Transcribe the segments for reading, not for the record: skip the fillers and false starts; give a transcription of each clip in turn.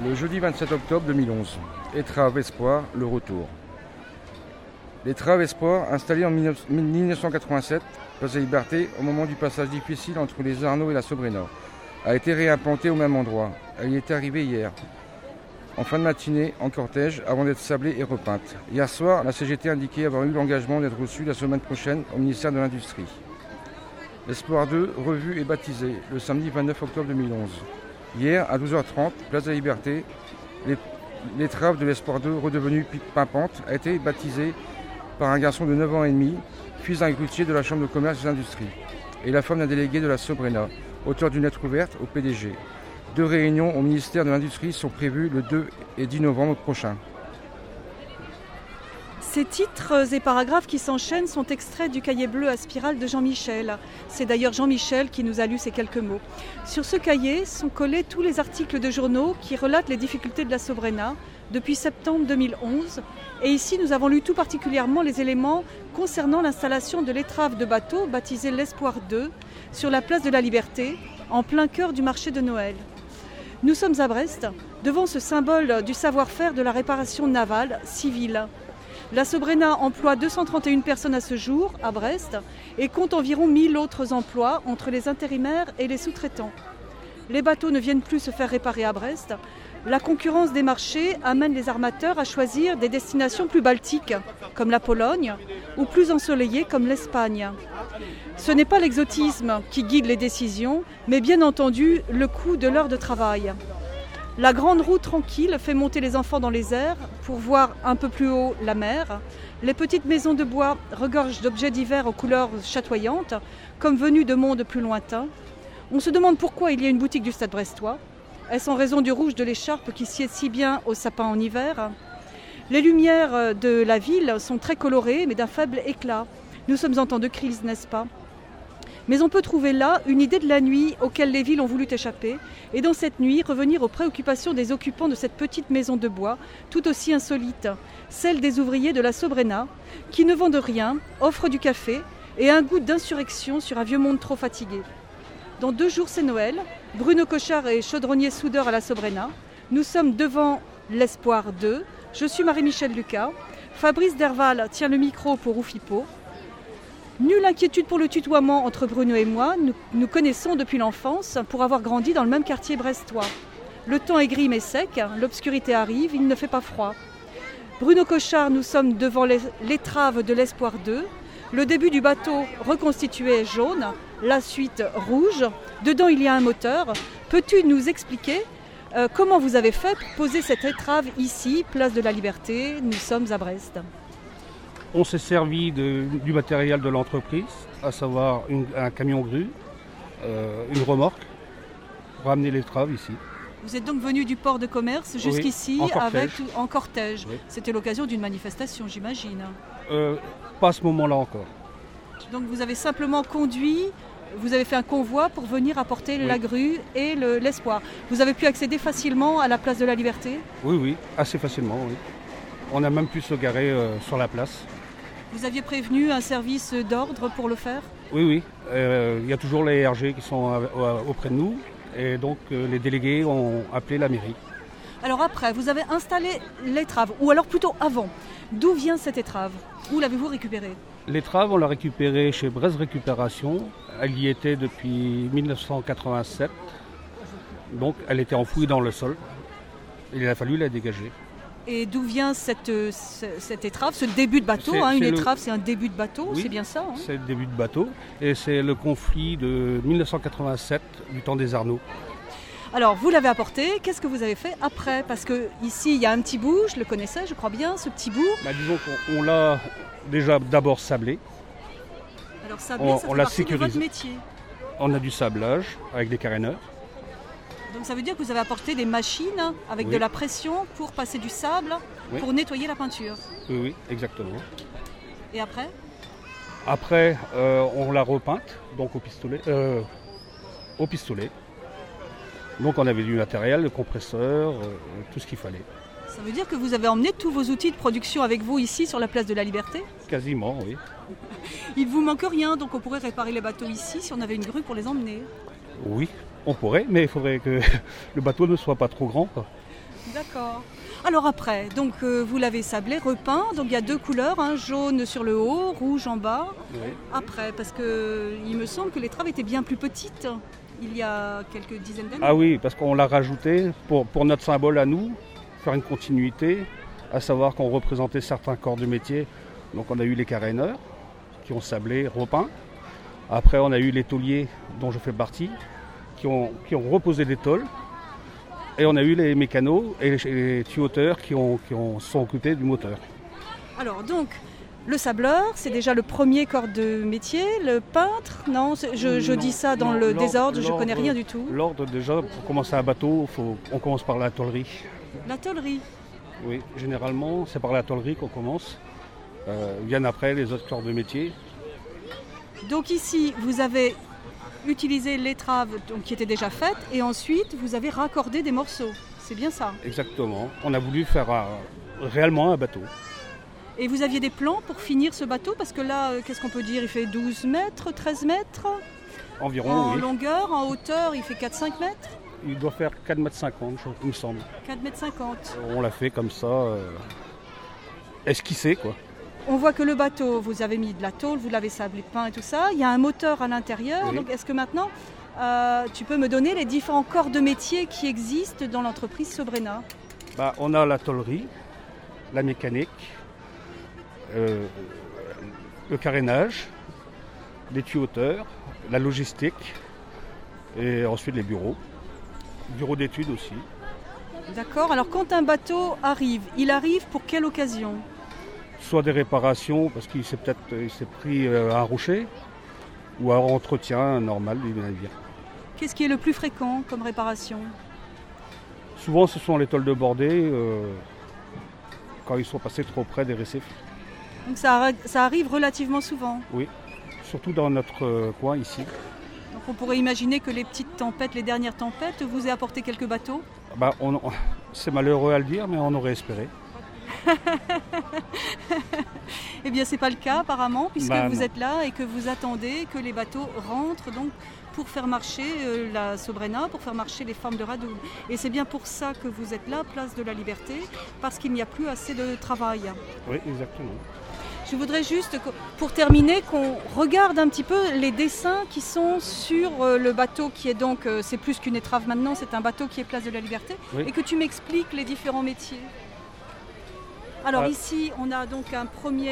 Le jeudi 27 octobre 2011, Étrave Espoir, le retour. L'étrave Espoir, installée en 1987, place de la Liberté, au moment du passage difficile entre les Arnaud et la Sobrena, a été réimplantée au même endroit. Elle y était arrivée hier, en fin de matinée, en cortège, avant d'être sablée et repeinte. Hier soir, la CGT a indiqué avoir eu l'engagement d'être reçue la semaine prochaine au ministère de l'Industrie. L'Espoir 2, revu et baptisé, le samedi 29 octobre 2011. Hier, à 12h30, place de la Liberté, l'étrave de l'Espoir 2, redevenue pimpante, a été baptisée par un garçon de 9 ans et demi, fils d'un grutier de la Chambre de commerce et des industries, et la femme d'un délégué de la Sobrena, auteur d'une lettre ouverte au PDG. 2 réunions au ministère de l'Industrie sont prévues le 2 et 10 novembre prochain. Ces titres et paragraphes qui s'enchaînent sont extraits du cahier bleu à spirale de Jean Michel. C'est d'ailleurs Jean Michel qui nous a lu ces quelques mots. Sur ce cahier sont collés tous les articles de journaux qui relatent les difficultés de la Sobrena depuis septembre 2011. Et ici, nous avons lu tout particulièrement les éléments concernant l'installation de l'étrave de bateau baptisée l'Espoir 2 sur la place de la Liberté, en plein cœur du marché de Noël. Nous sommes à Brest, devant ce symbole du savoir-faire de la réparation navale civile. La Sobrena emploie 231 personnes à ce jour, à Brest, et compte environ 1000 autres emplois entre les intérimaires et les sous-traitants. Les bateaux ne viennent plus se faire réparer à Brest. La concurrence des marchés amène les armateurs à choisir des destinations plus baltiques, comme la Pologne, ou plus ensoleillées, comme l'Espagne. Ce n'est pas l'exotisme qui guide les décisions, mais bien entendu le coût de l'heure de travail. La grande roue tranquille fait monter les enfants dans les airs pour voir un peu plus haut la mer. Les petites maisons de bois regorgent d'objets divers aux couleurs chatoyantes, comme venus de mondes plus lointains. On se demande pourquoi il y a une boutique du Stade brestois. Est-ce en raison du rouge de l'écharpe qui sied si bien au sapin en hiver ? Les lumières de la ville sont très colorées, mais d'un faible éclat. Nous sommes en temps de crise, n'est-ce pas ? Mais on peut trouver là une idée de la nuit auquel les villes ont voulu échapper, et dans cette nuit revenir aux préoccupations des occupants de cette petite maison de bois, tout aussi insolite, celle des ouvriers de la Sobrena, qui ne vendent rien, offrent du café et un goût d'insurrection sur un vieux monde trop fatigué. Dans 2 jours, c'est Noël. Bruno Cochard est chaudronnier soudeur à la Sobrena. Nous sommes devant l'Espoir 2. Je suis Marie-Michel Lucas. Fabrice Derval tient le micro pour Oufipo. Nulle inquiétude pour le tutoiement entre Bruno et moi. Nous connaissons depuis l'enfance pour avoir grandi dans le même quartier brestois. Le temps est gris mais sec, l'obscurité arrive, il ne fait pas froid. Bruno Cochard, nous sommes devant l'étrave de l'Espoir 2. Le début du bateau reconstitué est jaune, la suite rouge. Dedans, il y a un moteur. Peux-tu nous expliquer comment vous avez fait pour poser cette étrave ici, place de la Liberté? Nous sommes à Brest. On s'est servi du matériel de l'entreprise, à savoir un camion grue, une remorque, pour amener l'étrave ici. Vous êtes donc venu du port de commerce jusqu'ici oui, en cortège. Oui. C'était l'occasion d'une manifestation, j'imagine. Pas à ce moment-là encore. Donc vous avez simplement conduit, vous avez fait un convoi pour venir apporter la grue et l'Espoir. Vous avez pu accéder facilement à la place de la Liberté ? Oui, assez facilement, oui. On a même pu se garer sur la place. Vous aviez prévenu un service d'ordre pour le faire ? Oui. Il y a toujours les RG qui sont auprès de nous. Et donc les délégués ont appelé la mairie. Alors après, vous avez installé l'étrave, ou alors plutôt avant. D'où vient cette étrave ? Où l'avez-vous récupérée ? L'étrave, on l'a récupérée chez Brest Récupération. Elle y était depuis 1987. Donc elle était enfouie dans le sol. Il a fallu la dégager. Et d'où vient cette étrave, ce début de bateau Une étrave, c'est un début de bateau, oui, c'est bien ça c'est le début de bateau. Et c'est le conflit de 1987, du temps des Arnaud. Alors, vous l'avez apporté, qu'est-ce que vous avez fait après ? Parce qu'ici, il y a un petit bout, je le connaissais, je crois bien, ce petit bout. Disons qu'on l'a déjà d'abord sablé. Alors, sablé, ça fait partie de votre métier. On a du sablage avec des caréneurs. Donc ça veut dire que vous avez apporté des machines avec de la pression pour passer du sable, pour nettoyer la peinture. Oui, exactement. Et après ? Après, on l'a repeinte, donc au pistolet. Donc on avait du matériel, le compresseur, tout ce qu'il fallait. Ça veut dire que vous avez emmené tous vos outils de production avec vous ici sur la place de la Liberté ? Quasiment, oui. Il ne vous manque rien, donc on pourrait réparer les bateaux ici si on avait une grue pour les emmener. Oui, on pourrait, mais il faudrait que le bateau ne soit pas trop grand, quoi. D'accord. Alors après, donc vous l'avez sablé, repeint, donc il y a 2 couleurs, hein, jaune sur le haut, rouge en bas. Oui. Après, parce que il me semble que l'étrave était bien plus petite il y a quelques dizaines d'années. Ah oui, parce qu'on l'a rajouté pour notre symbole à nous, faire une continuité, à savoir qu'on représentait certains corps de métier. Donc on a eu les caréneurs qui ont sablé, repeint. Après on a eu les tôliers dont je fais partie, qui ont reposé des tôles. Et on a eu les mécanos et les tuyauteurs qui sont occupés du moteur. Alors donc, le sableur, c'est déjà le premier corps de métier, le peintre, non, je dis ça dans le désordre, je ne connais rien du tout. L'ordre déjà, pour commencer un bateau, on commence par la tôlerie. La tôlerie. Oui, généralement c'est par la tôlerie qu'on commence. Viennent après les autres corps de métier. Donc ici, vous avez utilisé l'étrave qui était déjà faite et ensuite vous avez raccordé des morceaux. C'est bien ça? Exactement. On a voulu faire réellement un bateau. Et vous aviez des plans pour finir ce bateau? Parce que là, qu'est-ce qu'on peut dire? Il fait 12 mètres, 13 mètres? Environ, en oui. longueur, en hauteur, il fait 4-5 mètres? Il doit faire 4,50 m, il me semble. 4,50 m. On l'a fait comme ça, esquissé quoi. On voit que le bateau, vous avez mis de la tôle, vous l'avez sablé, peint et tout ça. Il y a un moteur à l'intérieur. Oui. Donc est-ce que maintenant, tu peux me donner les différents corps de métier qui existent dans l'entreprise Sobrena? On a la tôlerie, la mécanique, le carénage, les tuyauteurs, la logistique et ensuite les bureaux. Bureaux d'études aussi. D'accord. Alors quand un bateau arrive, il arrive pour quelle occasion? Soit des réparations parce qu'il s'est pris un rocher ou un entretien normal du navire. Qu'est-ce qui est le plus fréquent comme réparation? Souvent ce sont les tôles de bordée quand ils sont passés trop près des récifs. Donc ça arrive relativement souvent. Oui, surtout dans notre coin ici. Donc on pourrait imaginer que les petites tempêtes, les dernières tempêtes, vous aient apporté quelques bateaux? C'est malheureux à le dire, mais on aurait espéré. Eh bien, c'est pas le cas apparemment, puisque vous non. êtes là et que vous attendez que les bateaux rentrent donc pour faire marcher la Sobrena, pour faire marcher les femmes de Radoub. Et c'est bien pour ça que vous êtes là, place de la Liberté, parce qu'il n'y a plus assez de travail. Oui, exactement. Je voudrais juste, pour terminer, qu'on regarde un petit peu les dessins qui sont sur le bateau qui est donc, c'est plus qu'une étrave maintenant, c'est un bateau qui est place de la Liberté, Oui. et que tu m'expliques les différents métiers. Alors ici, on a donc une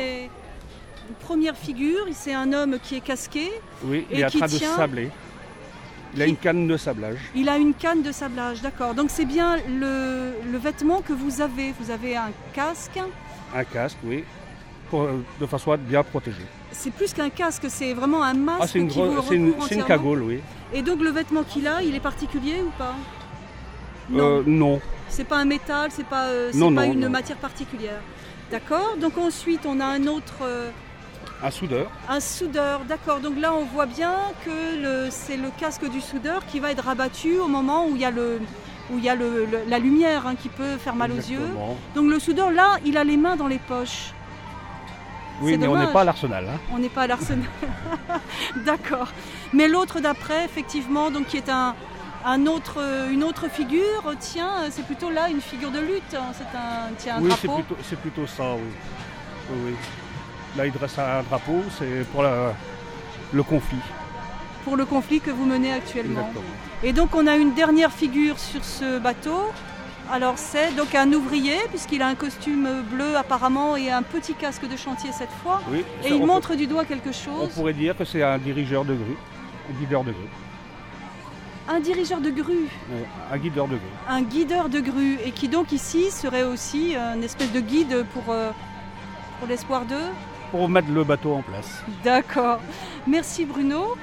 première figure, c'est un homme qui est casqué. Oui, il et est en qui train de tient- sabler. Il a une canne de sablage. Il a une canne de sablage, d'accord. Donc c'est bien le vêtement que vous avez. Vous avez un casque. Un casque, oui, de façon à être bien protégé. C'est plus qu'un casque, c'est vraiment un masque C'est une, qui vous recouvre c'est une entièrement. cagoule, oui. Et donc le vêtement qu'il a, il est particulier ou pas? Non. C'est pas un métal, c'est pas une matière particulière. D'accord. Donc ensuite on a un autre, Un soudeur. un soudeur. D'accord. Donc là on voit bien que c'est le casque du soudeur qui va être rabattu au moment où il y a la lumière qui peut faire mal aux yeux. Exactement. Donc le soudeur là, il a les mains dans les poches. Oui, C'est mais on dommage. n'est pas à l'arsenal. On n'est pas à l'arsenal. D'accord. Mais l'autre d'après, effectivement, donc qui est une autre figure, tiens, c'est plutôt là une figure de lutte. C'est un Oui, drapeau. c'est plutôt ça, oui. Oui. Là, il dresse un drapeau, c'est pour le conflit. Pour le conflit que vous menez actuellement. Exactement. Et donc on a une dernière figure sur ce bateau. Alors c'est donc un ouvrier, puisqu'il a un costume bleu apparemment et un petit casque de chantier cette fois. Oui, Et ça, il on montre du doigt quelque On chose. pourrait dire que c'est un dirigeur de grue, un guideur de grue. Un dirigeur de grue. Un guideur de grue. Un guideur de grue, et qui donc ici serait aussi une espèce de guide pour l'Espoir 2. Pour mettre le bateau en place. D'accord. Merci Bruno.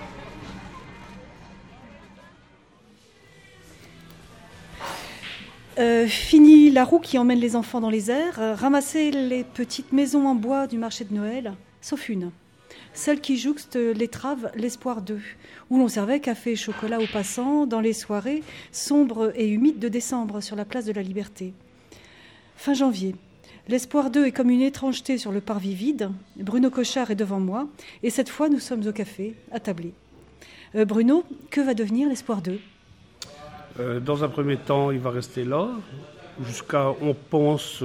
Fini la roue qui emmène les enfants dans les airs, ramasser les petites maisons en bois du marché de Noël, sauf une. Celle qui jouxte l'étrave l'Espoir 2, où l'on servait café et chocolat aux passants dans les soirées sombres et humides de décembre sur la place de la Liberté. Fin janvier. L'Espoir 2 est comme une étrangeté sur le parvis vide. Bruno Cochard est devant moi, et cette fois nous sommes au café, attablés. Bruno, que va devenir l'Espoir 2 ? Dans un premier temps, il va rester là. jusqu'à, on pense,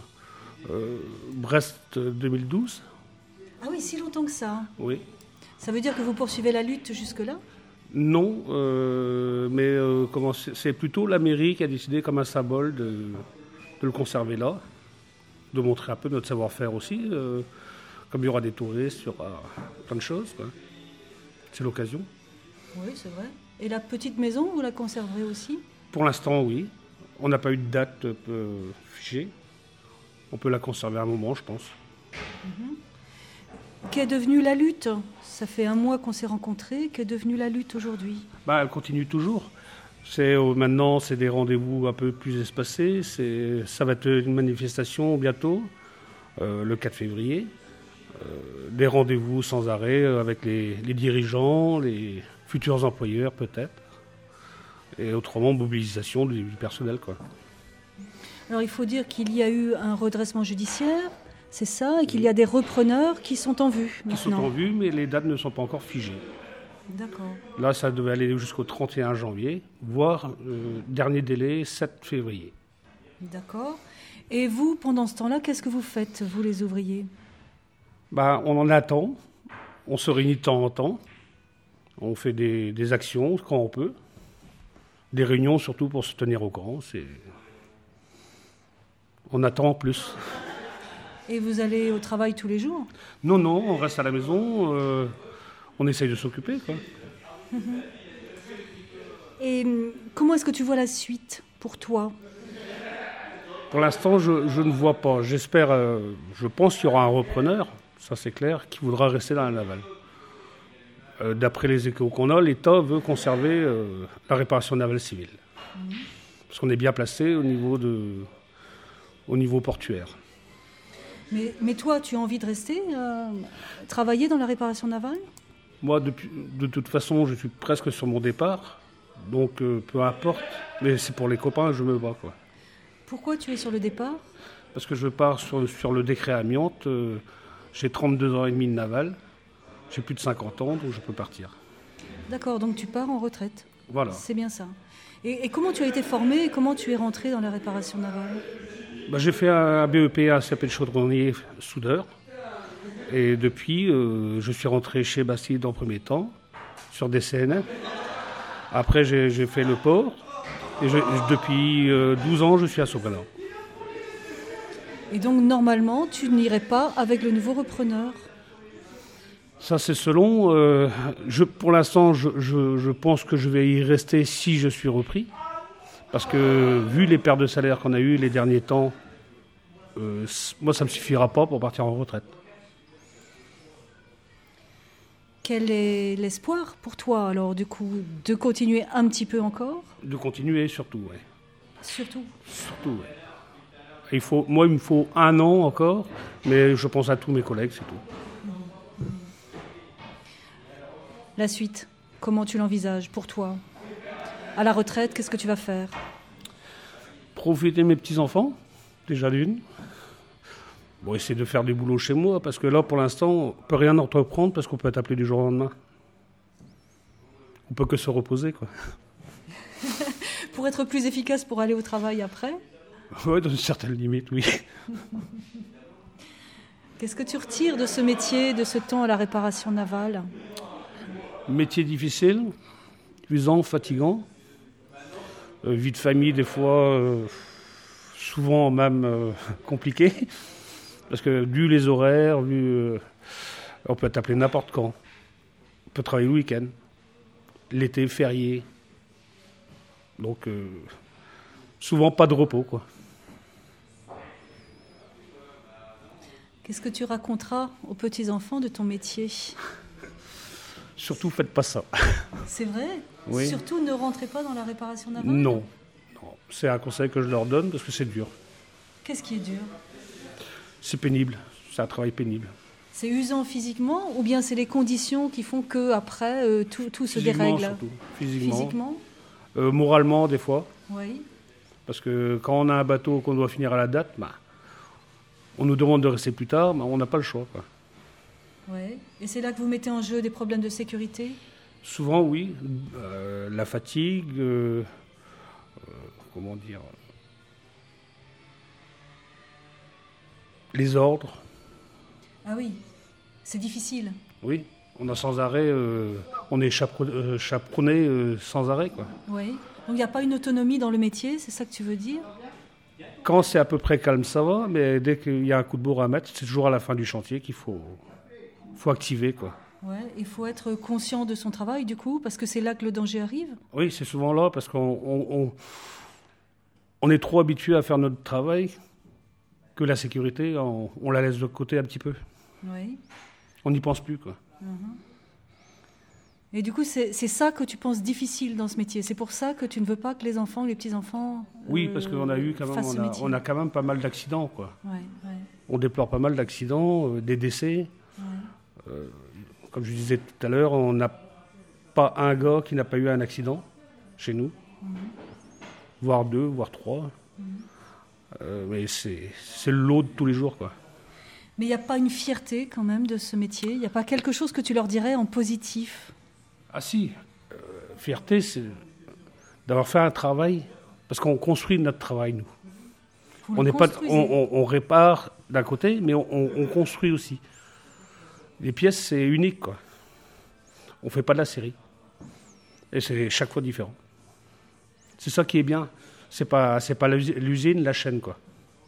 Brest 2012. Ah oui, si longtemps que ça. Oui. Ça veut dire que vous poursuivez la lutte jusque-là? Non, mais c'est plutôt la mairie qui a décidé comme un symbole de le conserver là, de montrer un peu notre savoir-faire aussi. Comme il y aura des touristes, il y aura plein de choses, quoi. C'est l'occasion. Oui, c'est vrai. Et la petite maison, vous la conserverez aussi? Pour l'instant, oui. On n'a pas eu de date figée. On peut la conserver un moment, je pense. Qu'est devenue la lutte? Ça fait un mois qu'on s'est rencontrés. Qu'est devenue la lutte aujourd'hui? Elle continue toujours. Maintenant, c'est des rendez-vous un peu plus espacés. Ça va être une manifestation bientôt, le 4 février. Des rendez-vous sans arrêt avec les dirigeants, les futurs employeurs peut-être. Et autrement, mobilisation du personnel, quoi. Alors il faut dire qu'il y a eu un redressement judiciaire, c'est ça, et qu'il y a des repreneurs qui sont en vue maintenant. Qui sont en vue, mais les dates ne sont pas encore figées. D'accord. Là, ça devait aller jusqu'au 31 janvier, voire dernier délai, 7 février. D'accord. Et vous, pendant ce temps-là, qu'est-ce que vous faites, vous les ouvriers? On en attend, on se réunit de temps en temps, on fait des actions quand on peut, des réunions surtout pour se tenir au courant. On attend en plus. Et vous allez au travail tous les jours? Non, on reste à la maison, on essaye de s'occuper, quoi. Et comment est-ce que tu vois la suite pour toi? Pour l'instant, je ne vois pas. J'espère, je pense qu'il y aura un repreneur, ça c'est clair, qui voudra rester dans la navale. D'après les échos qu'on a, l'État veut conserver la réparation navale civile. Parce qu'on est bien placé au niveau portuaire. Mais toi, tu as envie de rester travailler dans la réparation navale? Moi, de toute façon, je suis presque sur mon départ. Donc, peu importe. Mais c'est pour les copains, je me bats, quoi. Pourquoi tu es sur le départ? Parce que je pars sur le décret amiante. J'ai 32 ans et demi de navale. J'ai plus de 50 ans, donc je peux partir. D'accord, donc tu pars en retraite. Voilà. C'est bien ça. Et comment tu as été formé et comment tu es rentré dans la réparation navale? J'ai fait un BEP à CAP de chaudronnier soudeur. Et depuis, je suis rentré chez Bastide en premier temps, sur des CNF. Après, j'ai fait le port. Et depuis 12 ans, je suis à Sopana. Et donc, normalement, tu n'irais pas avec le nouveau repreneur? Ça, c'est selon. Pour l'instant, je pense que je vais y rester si je suis repris. Parce que, vu les pertes de salaire qu'on a eues les derniers temps, moi, ça ne me suffira pas pour partir en retraite. Quel est l'espoir pour toi, alors, du coup, de continuer un petit peu encore? De continuer, surtout, oui. Surtout? Surtout, oui. Il me faut 1 an encore, mais je pense à tous mes collègues, c'est tout. La suite, comment tu l'envisages pour toi? À la retraite, qu'est-ce que tu vas faire? Profiter de mes petits-enfants, déjà d'une. Essayer de faire du boulot chez moi, parce que là, pour l'instant, on ne peut rien entreprendre parce qu'on peut être appelé du jour au lendemain. On peut que se reposer, quoi. Pour être plus efficace pour aller au travail après? Oui, dans une certaine limite, oui. Qu'est-ce que tu retires de ce métier, de ce temps à la réparation navale? Métier difficile, usant, fatigant. Vie de famille, des fois, souvent même compliquée. Parce que vu les horaires, on peut être appelé n'importe quand. On peut travailler le week-end, l'été, férié. Donc, souvent pas de repos, quoi. Qu'est-ce que tu raconteras aux petits-enfants de ton métier? Surtout, faites pas ça. C'est vrai? Oui. Surtout, ne rentrez pas dans la réparation navale? Non. C'est un conseil que je leur donne parce que c'est dur. Qu'est-ce qui est dur? C'est pénible. C'est un travail pénible. C'est usant physiquement ou bien c'est les conditions qui font qu'après, tout se dérègle? Surtout. Physiquement. Moralement, des fois. Oui. Parce que quand on a un bateau qu'on doit finir à la date, on nous demande de rester plus tard, mais on n'a pas le choix, quoi. Ouais. Et c'est là que vous mettez en jeu des problèmes de sécurité? Souvent, oui. La fatigue, comment dire, les ordres. Ah oui, c'est difficile. Oui, on a sans arrêt, on est chaperonné sans arrêt, quoi. Oui. Donc il n'y a pas une autonomie dans le métier, c'est ça que tu veux dire? Quand c'est à peu près calme, ça va, mais dès qu'il y a un coup de bourre à mettre, c'est toujours à la fin du chantier qu'il faut activer, quoi. Ouais, il faut être conscient de son travail, du coup, parce que c'est là que le danger arrive. Oui, c'est souvent là, parce qu'on est trop habitué à faire notre travail que la sécurité, on la laisse de côté un petit peu. Oui. On n'y pense plus, quoi. Et du coup, c'est ça que tu penses difficile dans ce métier. C'est pour ça que tu ne veux pas que les enfants, les petits-enfants Oui, parce qu'on a eu quand même, on a quand même pas mal d'accidents, quoi. Ouais. On déplore pas mal d'accidents, des décès. Ouais. Comme je disais tout à l'heure, on n'a pas un gars qui n'a pas eu un accident chez nous. Voire 2, voire 3. Mais c'est le lot de tous les jours, quoi. Mais il n'y a pas une fierté quand même de ce métier? Il n'y a pas quelque chose que tu leur dirais en positif? Ah si, fierté, c'est d'avoir fait un travail, parce qu'on construit notre travail, nous. On n'est pas, on répare d'un côté, mais on construit aussi. Les pièces, c'est unique, quoi. On ne fait pas de la série. Et c'est chaque fois différent. C'est ça qui est bien. C'est pas l'usine, la chaîne, quoi.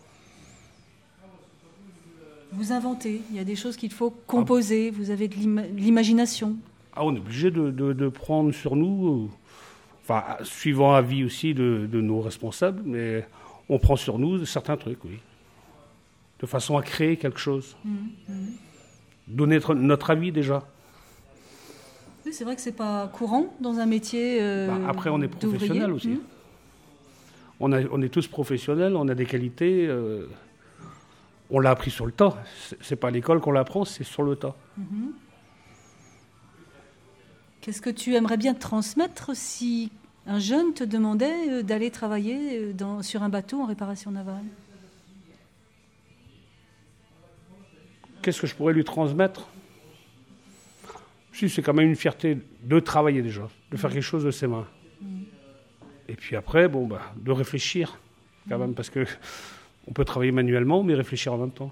Vous inventez, il y a des choses qu'il faut composer, vous avez de l'imagination. Ah, on est obligé de prendre sur nous, suivant l'avis aussi de nos responsables, mais on prend sur nous certains trucs, oui. De façon à créer quelque chose. Donner notre avis déjà. Oui, c'est vrai que c'est pas courant dans un métier. Après, on est professionnel aussi. On est tous professionnels, on a des qualités. On l'a appris sur le tas. C'est pas à l'école qu'on l'apprend, c'est sur le tas. Qu'est-ce que tu aimerais bien transmettre si un jeune te demandait d'aller travailler sur un bateau en réparation navale? Qu'est-ce que je pourrais lui transmettre? Si, c'est quand même une fierté de travailler déjà, de faire quelque chose de ses mains. Et puis après, de réfléchir quand même, parce que on peut travailler manuellement, mais réfléchir en même temps.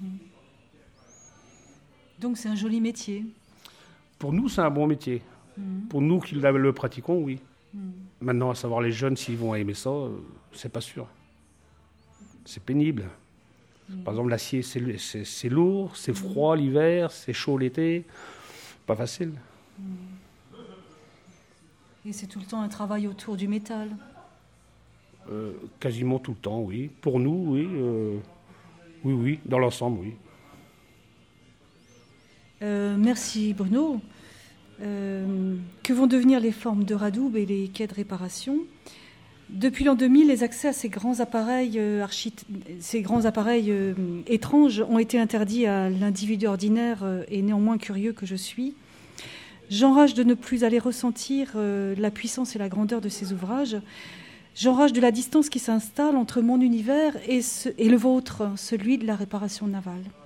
Donc c'est un joli métier. Pour nous, c'est un bon métier. Pour nous qui le pratiquons, oui. Maintenant, à savoir les jeunes, s'ils vont aimer ça, c'est pas sûr. C'est pénible. Par exemple, l'acier, c'est lourd, c'est froid l'hiver, c'est chaud l'été. Pas facile. Et c'est tout le temps un travail autour du métal? Quasiment tout le temps, oui. Pour nous, oui. Oui, dans l'ensemble, oui. Merci Bruno. Que vont devenir les formes de radoub et les quais de réparation? Depuis l'an 2000, les accès à ces grands appareils, étranges ont été interdits à l'individu ordinaire et néanmoins curieux que je suis. J'enrage de ne plus aller ressentir la puissance et la grandeur de ces ouvrages. J'enrage de la distance qui s'installe entre mon univers et le vôtre, celui de la réparation navale.